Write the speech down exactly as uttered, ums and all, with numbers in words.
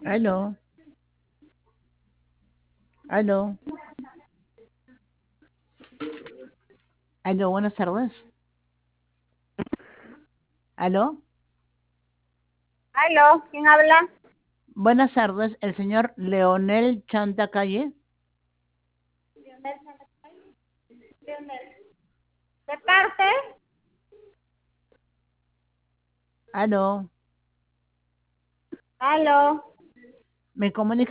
Aló, aló, aló, buenas tardes. Aló, Aló, ¿quién habla? buenas tardes, el señor Leonel Chantacalle. ¿De parte? Aló, Aló. me comunica